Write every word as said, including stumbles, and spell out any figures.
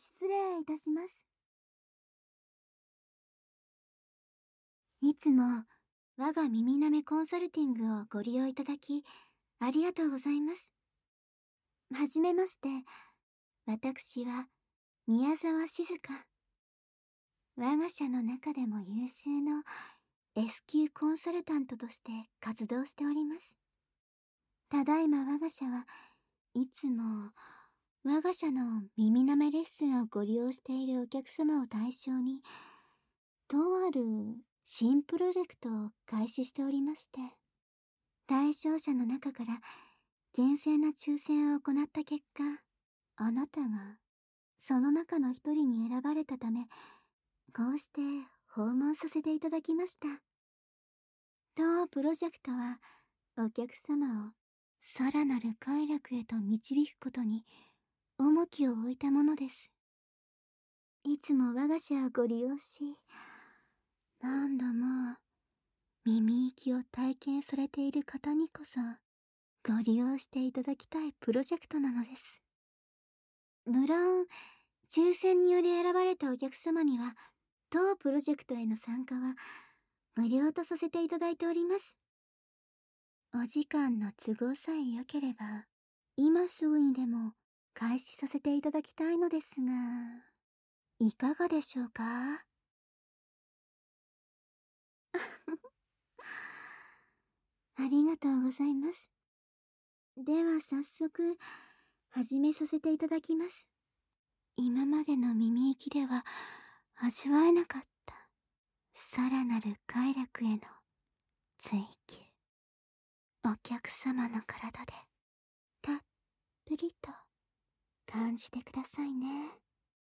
失礼いたします。いつも我が耳なめコンサルティングをご利用いただき、ありがとうございます。はじめまして、私は宮沢静香。我が社の中でも有数の S 級コンサルタントとして活動しております。ただいま我が社はいつも我が社の耳なめレッスンをご利用しているお客様を対象に、とある新プロジェクトを開始しておりまして、対象者の中から厳正な抽選を行った結果、あなたがその中の一人に選ばれたため、こうして訪問させていただきました。当プロジェクトはお客様をさらなる快楽へと導くことに重きを置いたものです。いつも我が社をご利用し、何度も耳息を体験されている方にこそご利用していただきたいプロジェクトなのです。無論、抽選により選ばれたお客様には、当プロジェクトへの参加は無料とさせていただいております。お時間の都合さえ良ければ、今すぐにでも開始させていただきたいのですが、いかがでしょうか？ありがとうございます。では早速、始めさせていただきます。今までの耳息では味わえなかったさらなる快楽への追求。お客様の体でたっぷりと感じてくださいね。